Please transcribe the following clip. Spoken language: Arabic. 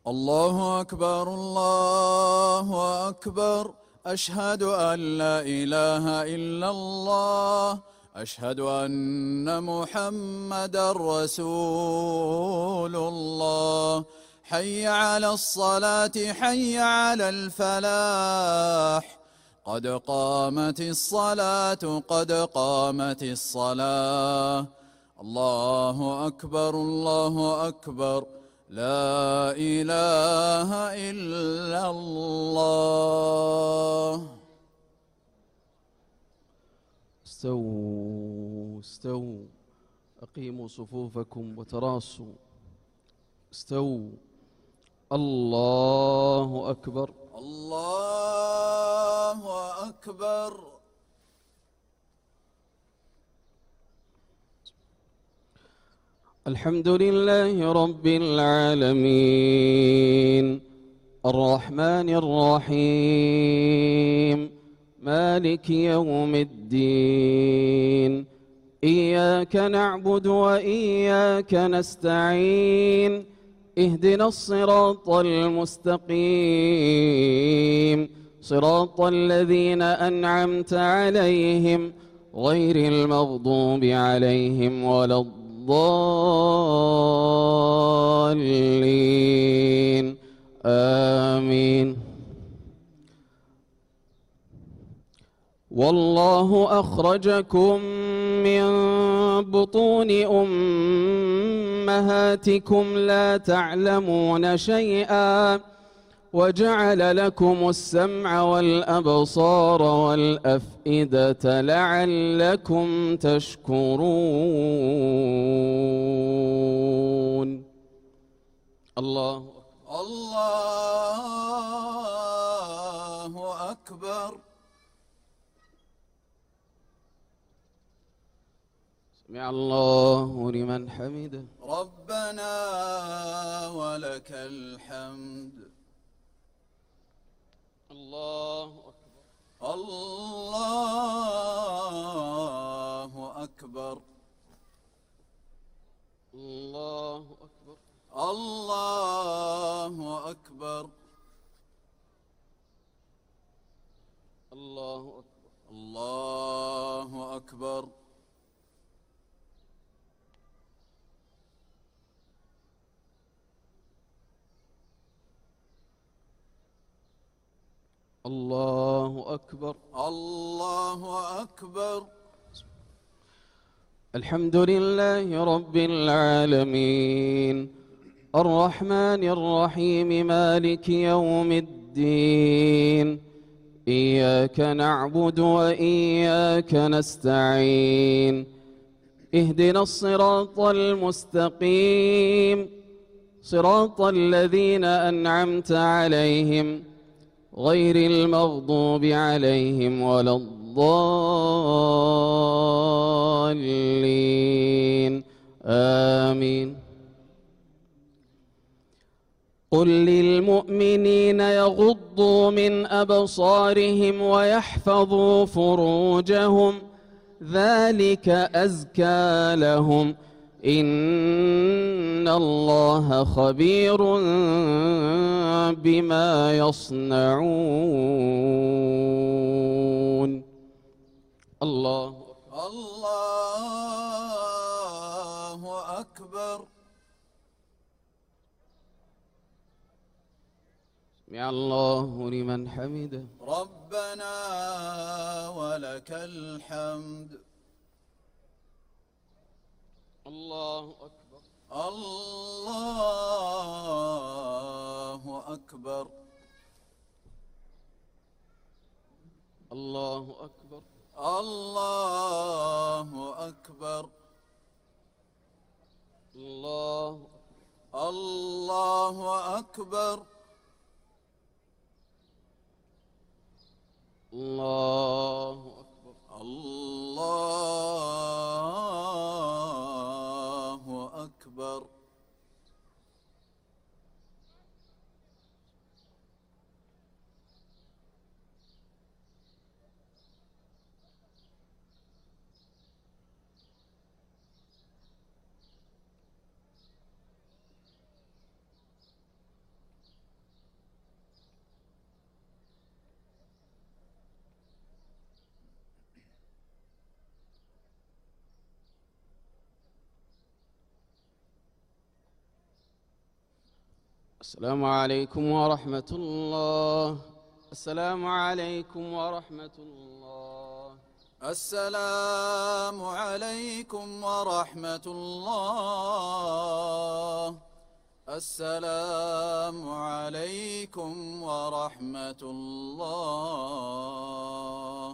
الله أكبر الله أكبر. أشهد أن لا إله إلا الله. أشهد أن محمدا رسول الله. حي على الصلاة حي على الفلاح. قد قامت الصلاة قد قامت الصلاة. الله أكبر الله أكبر. لا إله إلا الله. استووا استووا، أقيموا صفوفكم وتراصوا. استووا. الله أكبر الله أكبر. الحمد لله رب العالمين، الرحمن الرحيم، مالك يوم الدين. إياك نعبد وإياك نستعين. اهدنا الصراط المستقيم، صراط الذين أنعمت عليهم غير المغضوب عليهم ولا الضالين. آمين. والله أخرجكم من بطون أمهاتكم لا تعلمون شيئا، وجعل لكم السمع والأبصار والأفئدة لعلكم تشكرون. الله أكبر. سمع الله لمن حمده. ربنا ولك الحمد. الله أكبر الله أكبر. الله أكبر الله أكبر. الله أكبر. الله أكبر. الله أكبر. الله أكبر. الحمد لله رب العالمين، الرحمن الرحيم، مالك يوم الدين. إياك نعبد وإياك نستعين. اهدنا الصراط المستقيم، صراط الذين أنعمت عليهم غير المغضوب عليهم ولا الضالين. آمين. قل للمؤمنين يغضوا من أبصارهم ويحفظوا فروجهم، ذلك أزكى لهم، إن الله خبير بما يصنعون. الله أكبر. سمع الله لمن حمده. ربنا ولك الحمد. الله أكبر الله أكبر. الله أكبر. الله أكبر. الله أكبر. الله أكبر. الله أكبر. السلام عليكم ورحمة الله. السلام عليكم ورحمة الله. السلام عليكم ورحمة الله. السلام عليكم ورحمة الله.